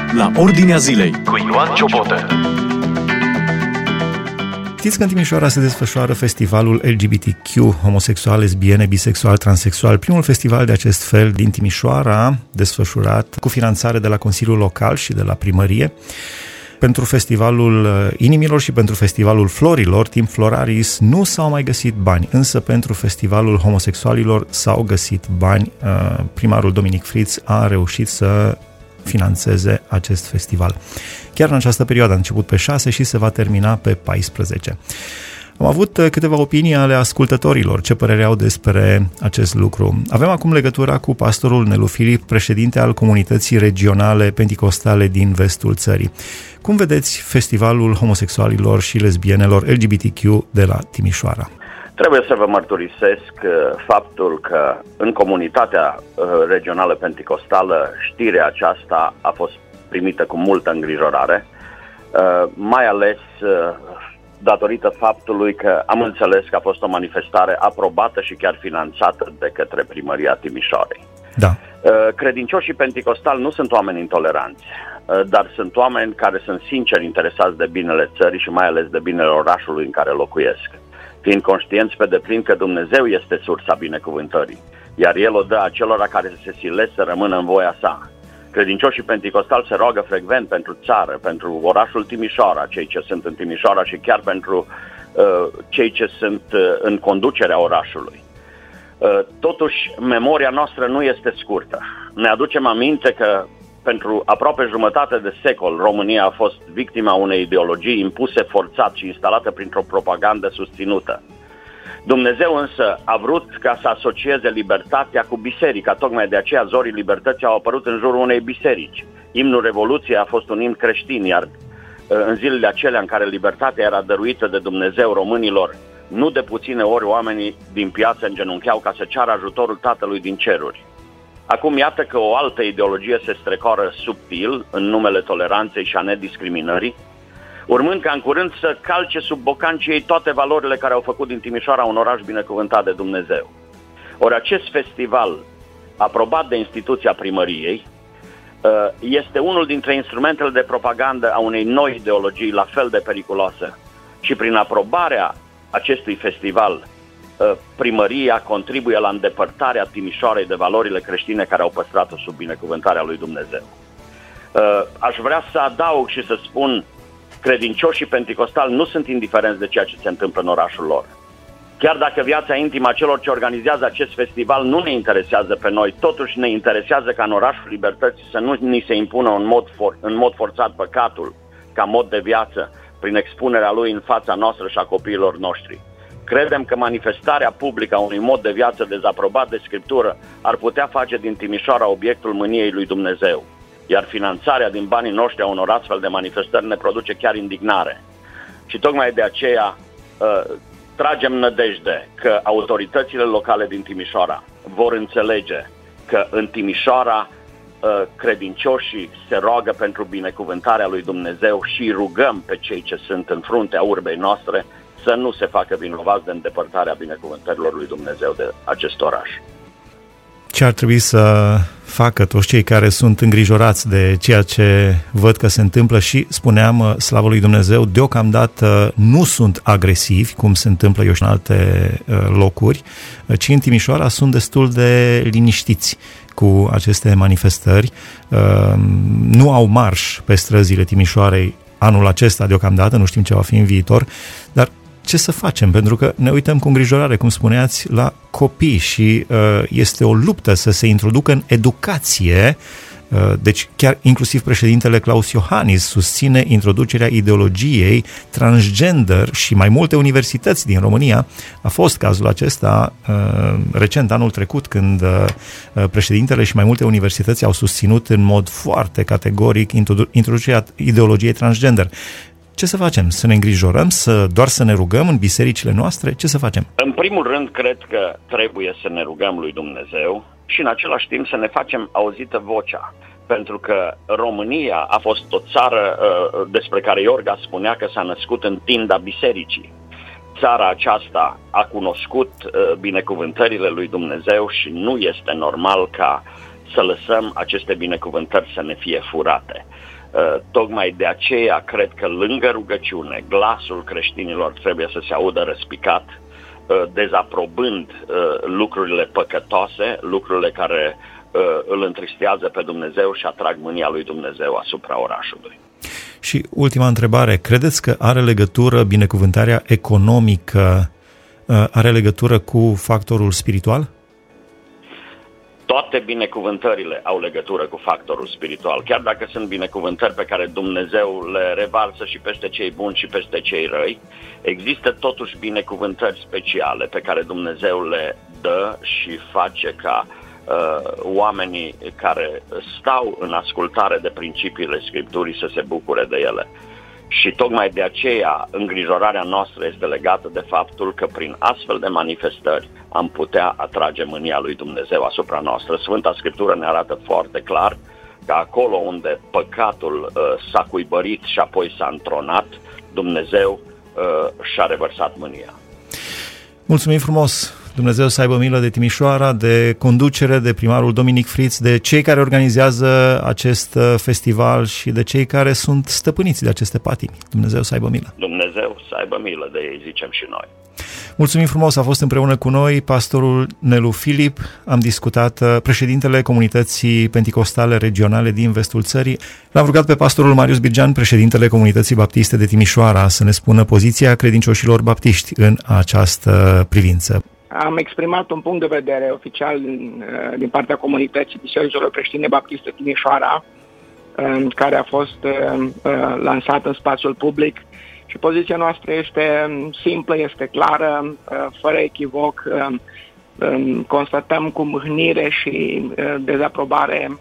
la Ordinea Zilei cu Ioan Ciobotă. Știți că în Timișoara se desfășoară festivalul LGBTQ, homosexual, lesbiene, bisexual, transexual, primul festival de acest fel din Timișoara, desfășurat cu finanțare de la Consiliul Local și de la Primărie. Pentru festivalul Inimilor și pentru festivalul Florilor, Timp Floraris, nu s-au mai găsit bani, însă pentru festivalul homosexualilor s-au găsit bani. Primarul Dominic Fritz a reușit să finanțeze acest festival. Chiar în această perioadă a început pe 6 și se va termina pe 14. Am avut câteva opinii ale ascultătorilor, ce părere au despre acest lucru. Avem acum legătura cu pastorul Nelu Filip, președinte al comunității regionale penticostale din vestul țării. Cum vedeți festivalul homosexualilor și lesbienelor LGBTQ de la Timișoara? Trebuie să vă mărturisesc faptul că în comunitatea regională penticostală știrea aceasta a fost primită cu multă îngrijorare, mai ales datorită faptului că am înțeles că a fost o manifestare aprobată și chiar finanțată de către Primăria Timișoarei. Da. Credincioșii penticostali nu sunt oameni intoleranți, dar sunt oameni care sunt sincer interesați de binele țării și mai ales de binele orașului în care locuiesc, fiind conștienți pe deplin că Dumnezeu este sursa binecuvântării, iar El o dă acelora care se silesc să rămână în voia sa. Credincioșii penticostali se roagă frecvent pentru țară, pentru orașul Timișoara, cei ce sunt în Timișoara și chiar pentru cei ce sunt în conducerea orașului. Totuși, memoria noastră nu este scurtă. Ne aducem aminte că pentru aproape jumătate de secol România a fost victima unei ideologii impuse forțat și instalată printr-o propagandă susținută. Dumnezeu însă a vrut ca să asocieze libertatea cu biserica, tocmai de aceea zorii libertății au apărut în jurul unei biserici. Imnul Revoluției a fost un imn creștin, iar în zilele acelea în care libertatea era dăruită de Dumnezeu românilor, nu de puține ori oamenii din piață îngenuncheau ca să ceară ajutorul Tatălui din ceruri. Acum iată că o altă ideologie se strecoară subtil în numele toleranței și a nediscriminării, urmând ca în curând să calce sub bocancii ei toate valorile care au făcut din Timișoara un oraș binecuvântat de Dumnezeu. Ori acest festival, aprobat de instituția primăriei, este unul dintre instrumentele de propagandă a unei noi ideologii la fel de periculoase. Și prin aprobarea acestui festival, primăria contribuie la îndepărtarea Timișoarei de valorile creștine care au păstrat-o sub binecuvântarea lui Dumnezeu. Aș vrea să adaug și să spun: credincioșii penticostali nu sunt indiferenți de ceea ce se întâmplă în orașul lor. Chiar dacă viața intimă a celor ce organizează acest festival nu ne interesează pe noi, totuși ne interesează ca în orașul Libertății să nu ni se impună în mod forțat păcatul ca mod de viață prin expunerea lui în fața noastră și a copiilor noștri. Credem că manifestarea publică a unui mod de viață dezaprobat de Scriptură ar putea face din Timișoara obiectul mâniei lui Dumnezeu, iar finanțarea din banii noștri a unor astfel de manifestări ne produce chiar indignare. Și tocmai de aceea tragem nădejde că autoritățile locale din Timișoara vor înțelege că în Timișoara credincioșii se roagă pentru binecuvântarea lui Dumnezeu și rugăm pe cei ce sunt în fruntea urbei noastre să nu se facă vinovați de îndepărtarea binecuvântărilor lui Dumnezeu de acest oraș. Ce ar trebui să facă toți cei care sunt îngrijorați de ceea ce văd că se întâmplă și, spuneam, slavă lui Dumnezeu, deocamdată nu sunt agresivi, cum se întâmplă eu și în alte locuri, ci în Timișoara sunt destul de liniștiți cu aceste manifestări. Nu au marș pe străzile Timișoarei anul acesta deocamdată, nu știm ce va fi în viitor, dar ce să facem? Pentru că ne uităm cu îngrijorare, cum spuneați, la copii și este o luptă să se introducă în educație. Deci chiar inclusiv președintele Claus Iohannis susține introducerea ideologiei transgender și mai multe universități din România. A fost cazul acesta recent, anul trecut, când președintele și mai multe universități au susținut în mod foarte categoric introducerea ideologiei transgender. Ce să facem? Să ne îngrijorăm? Doar să ne rugăm în bisericile noastre? Ce să facem? În primul rând, cred că trebuie să ne rugăm lui Dumnezeu și în același timp să ne facem auzită vocea. Pentru că România a fost o țară despre care Iorga spunea că s-a născut în tinda bisericii. Țara aceasta a cunoscut binecuvântările lui Dumnezeu și nu este normal ca să lăsăm aceste binecuvântări să ne fie furate. Tocmai de aceea cred că lângă rugăciune, glasul creștinilor trebuie să se audă răspicat, dezaprobând lucrurile păcătoase, lucrurile care îl întristează pe Dumnezeu și atrag mânia lui Dumnezeu asupra orașului. Și ultima întrebare, credeți că are legătură binecuvântarea economică, are legătură cu factorul spiritual? Toate binecuvântările au legătură cu factorul spiritual, chiar dacă sunt binecuvântări pe care Dumnezeu le revarsă și peste cei buni și peste cei răi, există totuși binecuvântări speciale pe care Dumnezeu le dă și face ca oamenii care stau în ascultare de principiile Scripturii să se bucure de ele. Și tocmai de aceea îngrijorarea noastră este legată de faptul că prin astfel de manifestări am putea atrage mânia lui Dumnezeu asupra noastră. Sfânta Scriptură ne arată foarte clar că acolo unde păcatul s-a cuibărit și apoi s-a întronat, Dumnezeu și-a revărsat mânia. Mulțumim frumos! Dumnezeu să aibă milă de Timișoara, de conducere, de primarul Dominic Friț, de cei care organizează acest festival și de cei care sunt stăpâniți de aceste patimi. Dumnezeu să aibă milă. Dumnezeu să aibă milă de ei, zicem și noi. Mulțumim frumos, a fost împreună cu noi pastorul Nelu Filip. Am discutat președintele Comunității Penticostale Regionale din Vestul Țării. L-am rugat pe pastorul Marius Birgean, președintele Comunității Baptiste de Timișoara, să ne spună poziția credincioșilor baptiști în această privință. Am exprimat un punct de vedere oficial din partea comunității Bisericilor Creștine Baptiste Timișoara, care a fost lansat în spațiul public și poziția noastră este simplă, este clară, fără echivoc. Constatăm cu mâhnire și dezaprobare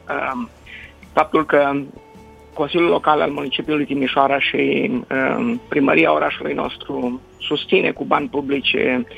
faptul că Consiliul Local al Municipiului Timișoara și Primăria orașului nostru susține cu bani publici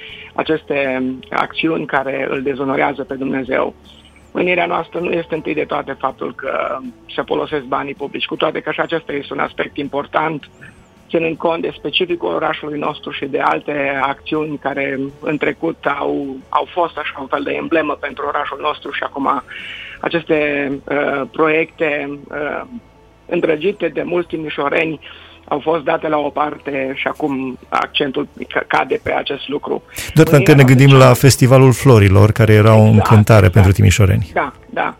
aceste acțiuni care îl dezonorează pe Dumnezeu. Mânirea noastră nu este întâi de toate faptul că se folosesc banii publici, cu toate că și acesta este un aspect important, ținând cont de specificul orașului nostru și de alte acțiuni care în trecut au fost așa un fel de emblemă pentru orașul nostru și acum aceste proiecte îndrăgite de mulți timișoreni au fost date la o parte și acum accentul cade pe acest lucru. Doar dacă ne gândim la Festivalul Florilor, care era o încântare pentru timișoreni. Da.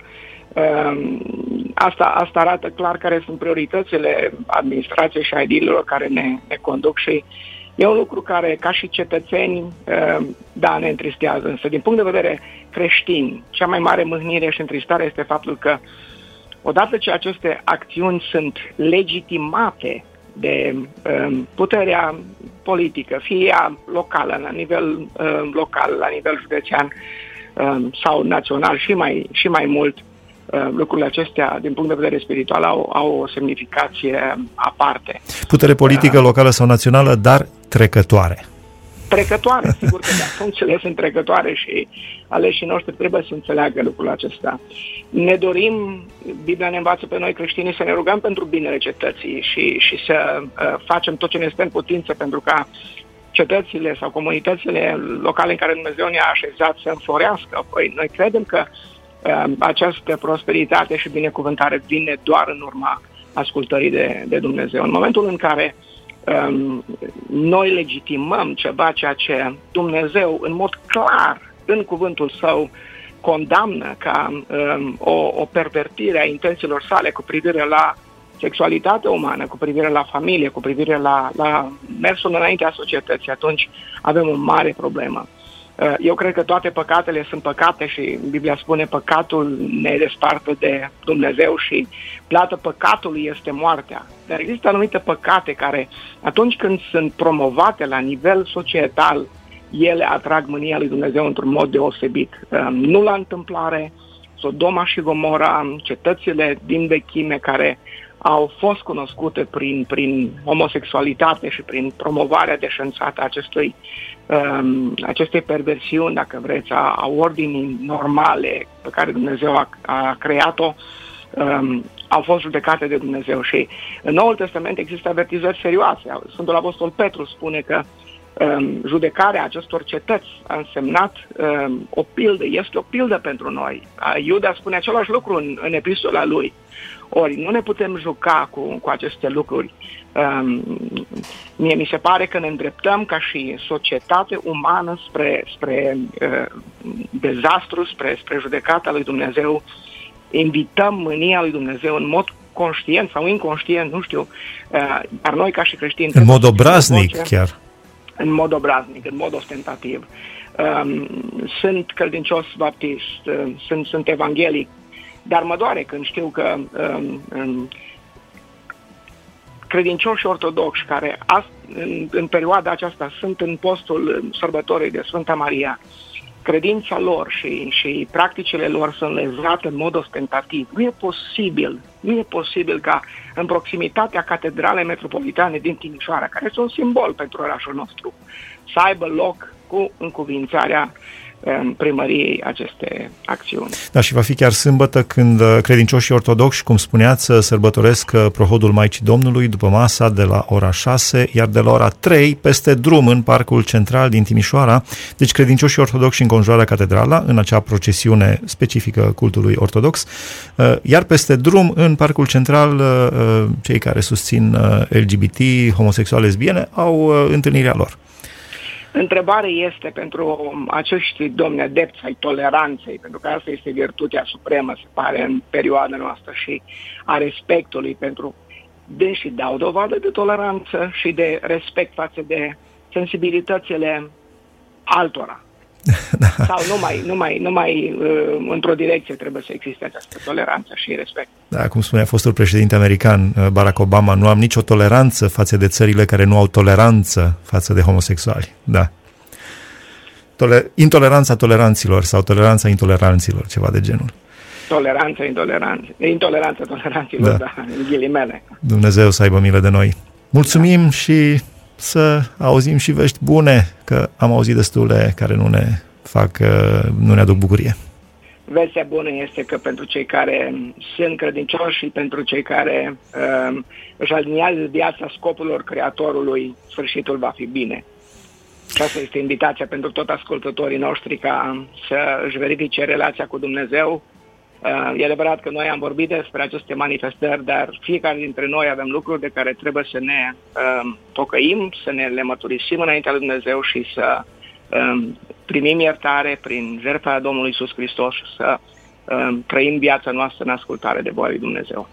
Asta arată clar care sunt prioritățile administrației și edililor care ne conduc și e un lucru care, ca și cetățeni, ne întristează. Însă, din punct de vedere creștin, cea mai mare mâhnire și întristare este faptul că odată ce aceste acțiuni sunt legitimate de puterea politică, fie ea locală, la nivel local, la nivel județean sau național și mai mult, lucrurile acestea, din punct de vedere spiritual, au o semnificație aparte. Putere politică locală sau națională, dar trecătoare. Trecătoare, sigur că da, funcțiile sunt trecătoare și aleșii noștri trebuie să înțeleagă lucrul acesta. Ne dorim, Biblia ne învață pe noi creștinii să ne rugăm pentru binele cetății și să facem tot ce ne stă în putință pentru ca cetățile sau comunitățile locale în care Dumnezeu ne-a așezat să înflorească. Păi, noi credem că această prosperitate și binecuvântare vine doar în urma ascultării de Dumnezeu. În momentul în care noi legitimăm ceea ce Dumnezeu în mod clar în cuvântul Său condamnă ca o pervertire a intențiilor sale cu privire la sexualitatea umană, cu privire la familie, cu privire la mersul înaintea societății, atunci avem o mare problemă. Eu cred că toate păcatele sunt păcate și Biblia spune păcatul ne desparte de Dumnezeu și plata păcatului este moartea. Dar există anumite păcate care, atunci când sunt promovate la nivel societal, ele atrag mânia lui Dumnezeu într-un mod deosebit. Nu la întâmplare, Sodoma și Gomora, cetățile din vechime care au fost cunoscute prin homosexualitate și prin promovarea deșanțată acestei perversiuni, dacă vreți, a ordinii normale pe care Dumnezeu a creat-o, au fost judecate de Dumnezeu. Și în Noul Testament există avertizări serioase. Sfântul Apostol Petru spune că judecarea acestor cetăți a însemnat o pildă, este o pildă pentru noi. Iuda spune același lucru în epistola lui. Ori nu ne putem juca cu aceste lucruri. Mie mi se pare că ne îndreptăm ca și societate umană spre dezastru, spre judecata lui Dumnezeu. Invităm mânia lui Dumnezeu în mod conștient sau inconștient, nu știu, dar noi ca și creștini... În mod obraznic chiar. În mod obraznic, în mod ostentativ. Sunt credincios baptist, sunt evanghelic, dar mă doare când știu că credincioși ortodoxi care în perioada aceasta sunt în postul sărbătorii de Sfânta Maria, credința lor și practicile lor sunt lezate în mod ostentativ. Nu e posibil ca în proximitatea Catedralei Metropolitane din Timișoara, care este un simbol pentru orașul nostru, să aibă loc cu încuvințarea primăriei aceste acțiuni. Da, și va fi chiar sâmbătă când credincioșii ortodoxi, cum spuneați, sărbătoresc prohodul Maicii Domnului după masa de la ora 6, iar de la ora 3 peste drum în Parcul Central din Timișoara. Deci credincioșii ortodoxi înconjoară catedrala în acea procesiune specifică cultului ortodox, iar peste drum în Parcul Central cei care susțin LGBT, homosexuale, lesbiene au întâlnirea lor. Întrebarea este pentru acești domni adepți ai toleranței, pentru că asta este virtutea supremă, se pare, în perioada noastră, și a respectului pentru dânsii dau dovadă de toleranță și de respect față de sensibilitățile altora. Da. Sau numai într-o direcție trebuie să existe această toleranță și respect. Da, cum spunea fostul președinte american Barack Obama, nu am nicio toleranță față de țările care nu au toleranță față de homosexuali. Da. Intoleranța toleranților sau toleranța intoleranților, ceva de genul. Intoleranța toleranților, da, în ghilimele. Dumnezeu să aibă milă de noi. Mulțumim și să auzim și vești bune, că am auzit destule care nu ne aduc bucurie. Vestea bună este că pentru cei care sunt credincioși și pentru cei care își aliniază viața scopurilor Creatorului, sfârșitul va fi bine. Și asta este invitația pentru toți ascultătorii noștri ca să își verifice relația cu Dumnezeu. E adevărat că noi am vorbit despre aceste manifestări, dar fiecare dintre noi avem lucruri de care trebuie să ne pocăim, să ne le mărturisim înaintea lui Dumnezeu și să primim iertare prin jertfa Domnului Iisus Hristos și să trăim viața noastră în ascultare de voia lui Dumnezeu.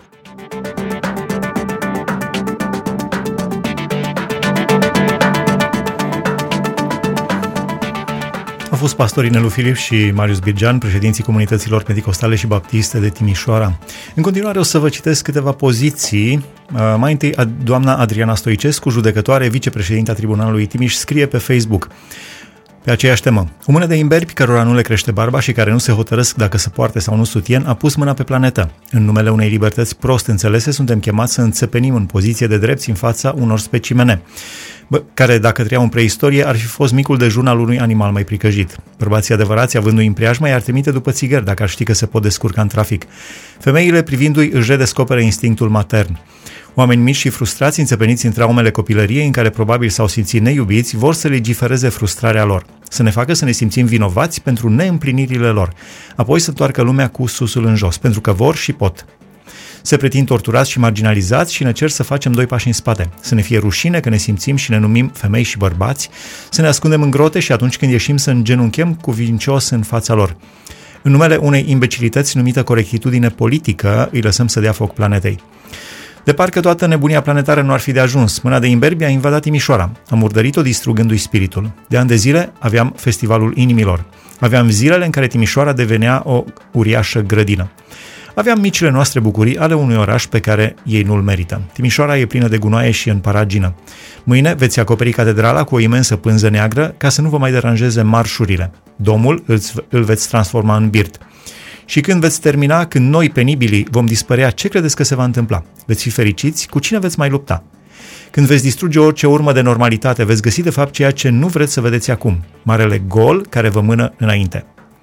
Au fost pastorii Nelu Filip și Marius Birgean, președinții comunităților penticostale și baptiste de Timișoara. În continuare o să vă citesc câteva poziții. Mai întâi, doamna Adriana Stoicescu, judecătoare, vicepreședinta Tribunalului Timiș, scrie pe Facebook pe aceeași temă: o mână de imberbi cărora nu le crește barba și care nu se hotărăsc dacă să poarte sau nu sutien a pus mâna pe planetă. În numele unei libertăți prost înțelese suntem chemați să înțepenim în poziție de drepți în fața unor specimene, care, dacă trăiau în preistorie, ar fi fost micul dejun al unui animal mai pricăjit. Bărbații adevărați, avându-i în preajmă, i-ar trimite după țigări dacă ar ști că se pot descurca în trafic. Femeile, privindu-i, își redescoperă instinctul matern. Oameni mici și frustrați, înțepeniți în traumele copilăriei, în care probabil s-au simțit neiubiți, vor să legifereze frustrarea lor, să ne facă să ne simțim vinovați pentru neîmplinirile lor, apoi să întoarcă lumea cu susul în jos, pentru că vor și pot. Se pretind torturați și marginalizați și ne cer să facem 2 pași în spate, să ne fie rușine că ne simțim și ne numim femei și bărbați, să ne ascundem în grote și atunci când ieșim să îngenunchem cuvincios în fața lor. În numele unei imbecilități numită corectitudine politică, îi lăsăm să dea foc planetei. De parcă toată nebunia planetară nu ar fi de ajuns, mâna de imberbi a invadat Timișoara, a murdărit-o distrugându-i spiritul. De ani de zile aveam Festivalul Inimilor. Aveam zilele în care Timișoara devenea o uriașă grădină. Aveam micile noastre bucurii ale unui oraș pe care ei nu-l merită. Timișoara e plină de gunoaie și în paragină. Mâine veți acoperi catedrala cu o imensă pânză neagră ca să nu vă mai deranjeze marșurile. Domul îl veți transforma în birt. Și când veți termina, când noi, penibilii, vom dispărea, ce credeți că se va întâmpla? Veți fi fericiți? Cu cine veți mai lupta? Când veți distruge orice urmă de normalitate, veți găsi de fapt ceea ce nu vreți să vedeți acum, marele gol care vă mână înainte.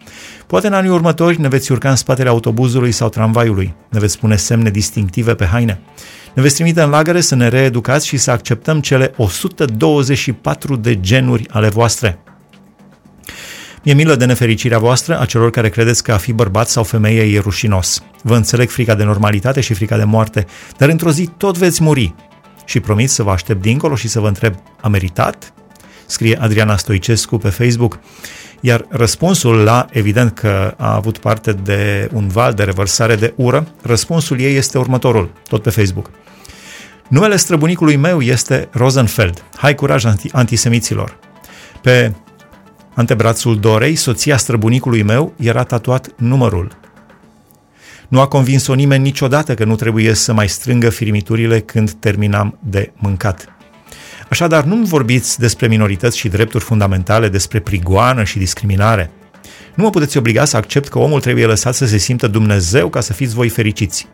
Poate în anii următori ne veți urca în spatele autobuzului sau tramvaiului, ne veți pune semne distinctive pe haine, ne veți trimite în lagăre să ne reeducați și să acceptăm cele 124 de genuri ale voastre. Mi-e milă de nefericirea voastră, a celor care credeți că a fi bărbat sau femeie e rușinos. Vă înțeleg frica de normalitate și frica de moarte, dar într-o zi tot veți muri. Și promit să vă aștept dincolo și să vă întreb, a meritat? Scrie Adriana Stoicescu pe Facebook. Iar răspunsul la, evident că a avut parte de un val de revărsare de ură, răspunsul ei este următorul, tot pe Facebook. Numele străbunicului meu este Rosenfeld. Hai curaj antisemiților. Pe antebrațul Dorei, soția străbunicului meu, era tatuat numărul. Nu a convins-o nimeni niciodată că nu trebuie să mai strângă firimiturile când terminam de mâncat. Așadar, nu vorbiți despre minorități și drepturi fundamentale, despre prigoană și discriminare. Nu mă puteți obliga să accept că omul trebuie lăsat să se simtă Dumnezeu ca să fiți voi fericiți.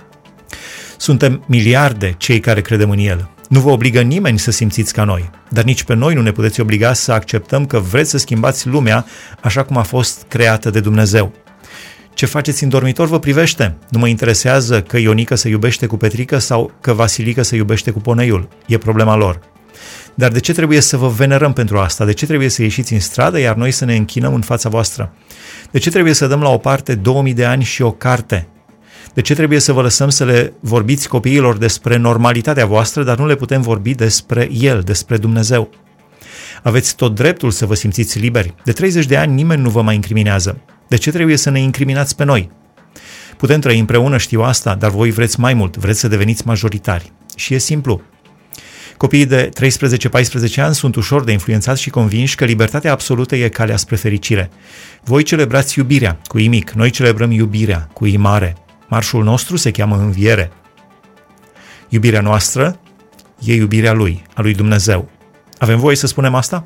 Suntem miliarde cei care credem în El. Nu vă obligă nimeni să simțiți ca noi, dar nici pe noi nu ne puteți obliga să acceptăm că vreți să schimbați lumea așa cum a fost creată de Dumnezeu. Ce faceți în dormitor vă privește. Nu mă interesează că Ionica se iubește cu Petrică sau că Vasilica se iubește cu Poneiul. E problema lor. Dar de ce trebuie să vă venerăm pentru asta? De ce trebuie să ieșiți în stradă, iar noi să ne închinăm în fața voastră? De ce trebuie să dăm la o parte 2000 de ani și o carte? De ce trebuie să vă lăsăm să le vorbiți copiilor despre normalitatea voastră, dar nu le putem vorbi despre El, despre Dumnezeu? Aveți tot dreptul să vă simțiți liberi. De 30 de ani nimeni nu vă mai incriminează. De ce trebuie să ne incriminați pe noi? Putem trăi împreună, știu asta, dar voi vreți mai mult, vreți să deveniți majoritari. Și e simplu. Copiii de 13-14 ani sunt ușor de influențați și convinși că libertatea absolută e calea spre fericire. Voi celebrați iubirea, cu I mic, noi celebrăm iubirea, cu I mare. Marșul nostru se cheamă înviere. Iubirea noastră e iubirea Lui, a lui Dumnezeu. Avem voie să spunem asta?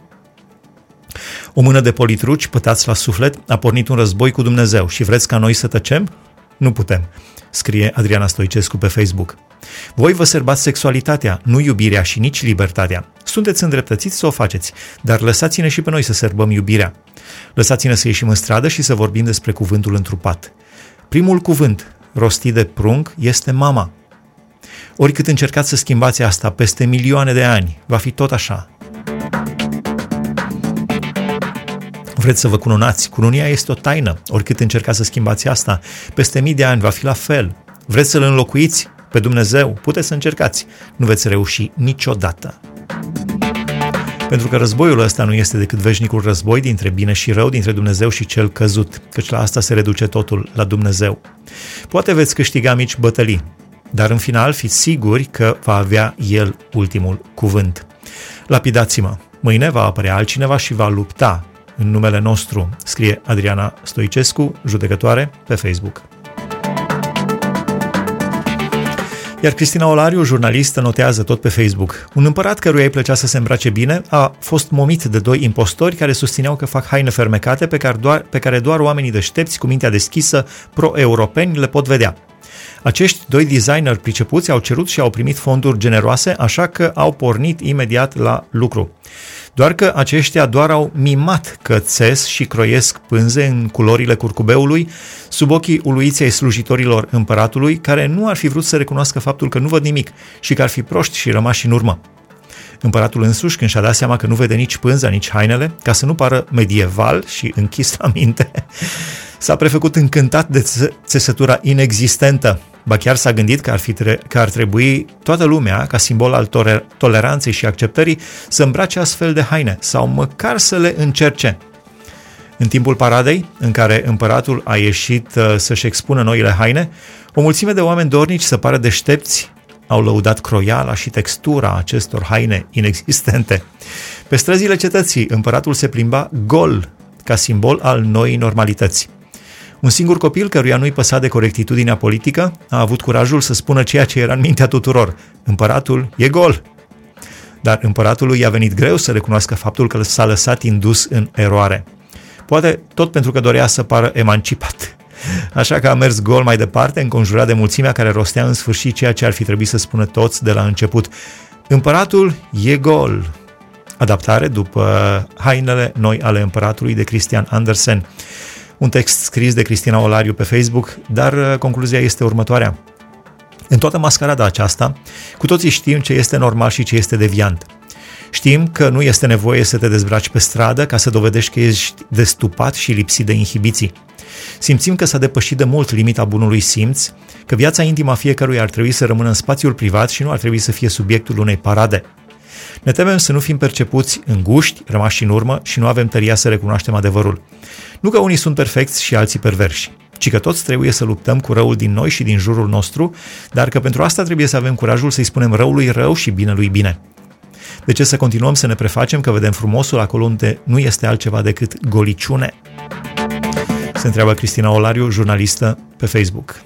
O mână de politruci pătați la suflet a pornit un război cu Dumnezeu și vreți ca noi să tăcem? Nu putem, scrie Adriana Stoicescu pe Facebook. Voi vă sărbați sexualitatea, nu iubirea și nici libertatea. Sunteți îndreptățiți să o faceți, dar lăsați-ne și pe noi să sărbăm iubirea. Lăsați-ne să ieșim în stradă și să vorbim despre cuvântul întrupat. Primul cuvânt rostit de prunc este mama. Oricât încercați să schimbați asta peste milioane de ani, va fi tot așa. Vreți să vă cununați? Cununia este o taină. Oricât încercați să schimbați asta, peste mii de ani va fi la fel. Vreți să-L înlocuiți pe Dumnezeu? Puteți să încercați. Nu veți reuși niciodată. Pentru că războiul ăsta nu este decât veșnicul război dintre bine și rău, dintre Dumnezeu și cel căzut, căci la asta se reduce totul, la Dumnezeu. Poate veți câștiga mici bătălii, dar în final fiți siguri că va avea El ultimul cuvânt. Lapidați-mă. Mâine va apărea altcineva și va lupta în numele nostru, scrie Adriana Stoicescu, judecătoare, pe Facebook. Iar Cristina Olariu, jurnalistă, notează tot pe Facebook. Un împărat căruia îi plăcea să se îmbrace bine a fost momit de doi impostori care susțineau că fac haine fermecate pe care doar oamenii deștepți cu mintea deschisă pro-europeni le pot vedea. Acești doi designeri pricepuți au cerut și au primit fonduri generoase, așa că au pornit imediat la lucru. Doar că aceștia doar au mimat că țes și croiesc pânze în culorile curcubeului sub ochii uluiți ai slujitorilor împăratului, care nu ar fi vrut să recunoască faptul că nu văd nimic și că ar fi proști și rămași în urmă. Împăratul însuși, când și-a dat seama că nu vede nici pânza, nici hainele, ca să nu pară medieval și închis la minte, s-a prefăcut încântat de țesătura inexistentă. Ba chiar s-a gândit că ar trebui toată lumea, ca simbol al toleranței și acceptării, să îmbrace astfel de haine sau măcar să le încerce. În timpul paradei, în care împăratul a ieșit să-și expună noile haine, o mulțime de oameni dornici să pară deștepți au lăudat croiala și textura acestor haine inexistente. Pe străzile cetății, împăratul se plimba gol, ca simbol al noii normalități. Un singur copil căruia nu-i păsa de corectitudinea politică a avut curajul să spună ceea ce era în mintea tuturor. Împăratul e gol. Dar împăratului i-a venit greu să recunoască faptul că s-a lăsat indus în eroare. Poate tot pentru că dorea să pară emancipat. Așa că a mers gol mai departe, înconjurat de mulțimea care rostea în sfârșit ceea ce ar fi trebuit să spună toți de la început. Împăratul e gol. Adaptare după Hainele noi ale împăratului de Christian Andersen. un text scris de Cristina Olariu pe Facebook, dar concluzia este următoarea. În toată mascarada aceasta, cu toții știm ce este normal și ce este deviant. Știm că nu este nevoie să te dezbraci pe stradă ca să dovedești că ești destupat și lipsit de inhibiții. Simțim că s-a depășit de mult limita bunului simț, că viața intimă a fiecăruia ar trebui să rămână în spațiul privat și nu ar trebui să fie subiectul unei parade. Ne temem să nu fim percepuți înguști, rămași în urmă și nu avem tăria să recunoaștem adevărul. Nu că unii sunt perfecți și alții perverși, ci că toți trebuie să luptăm cu răul din noi și din jurul nostru, dar că pentru asta trebuie să avem curajul să-i spunem răului rău și binelui bine. De ce să continuăm să ne prefacem că vedem frumosul acolo unde nu este altceva decât goliciune? Se întreabă Cristina Olariu, jurnalistă pe Facebook.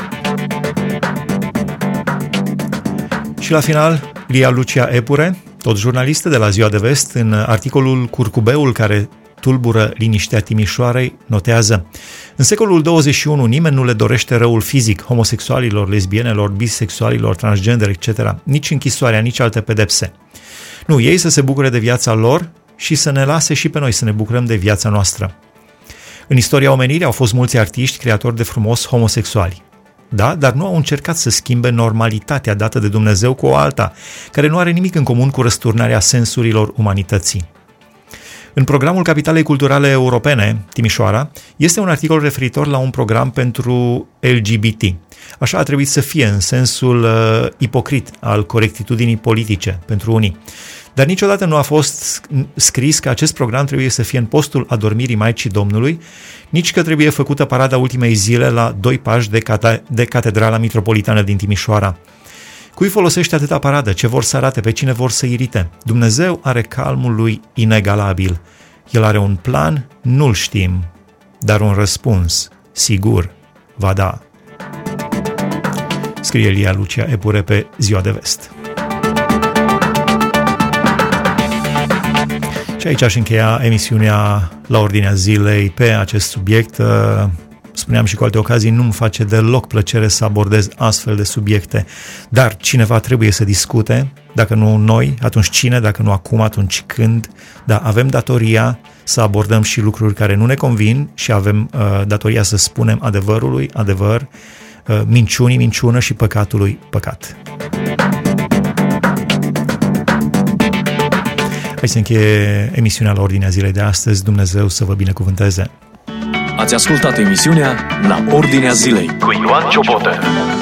Și la final, Lia Lucia Epure, tot jurnalistă de la Ziua de Vest, în articolul Curcubeul care tulbură liniștea Timișoarei, notează: în secolul 21 nimeni nu le dorește răul fizic homosexualilor, lesbienelor, bisexualilor, transgender, etc. Nici închisoarea, nici alte pedepse. Nu, ei să se bucure de viața lor și să ne lase și pe noi să ne bucurăm de viața noastră. În istoria omenirii au fost mulți artiști, creatori de frumos homosexuali. Da, dar nu au încercat să schimbe normalitatea dată de Dumnezeu cu o alta, care nu are nimic în comun cu răsturnarea sensurilor umanității. În programul Capitalei Culturale Europene, Timișoara, este un articol referitor la un program pentru LGBT. Așa a trebuit să fie în sensul ipocrit al corectitudinii politice pentru unii. Dar niciodată nu a fost scris că acest program trebuie să fie în postul adormirii Maicii Domnului, nici că trebuie făcută parada ultimei zile la 2 pași de Catedrala Mitropolitană din Timișoara. Cui folosește atâta paradă? Ce vor să arate? Pe cine vor să irite? Dumnezeu are calmul lui inegalabil. El are un plan? Nu-l știm, dar un răspuns, sigur, va da. Scrie Lia Lucia Epure pe Ziua de Vest. Și aici aș încheia emisiunea La Ordinea Zilei pe acest subiect. Spuneam și cu alte ocazii, nu-mi face deloc plăcere să abordez astfel de subiecte, dar cineva trebuie să discute, dacă nu noi, atunci cine, dacă nu acum, atunci când. Da, avem datoria să abordăm și lucruri care nu ne convin și avem datoria să spunem adevărului adevăr, minciunii minciună și păcatului păcat. Hai să încheie emisiunea La Ordinea Zilei de astăzi. Dumnezeu să vă binecuvânteze! Ați ascultat emisiunea La Ordinea Zilei cu Ioan Ciobotă.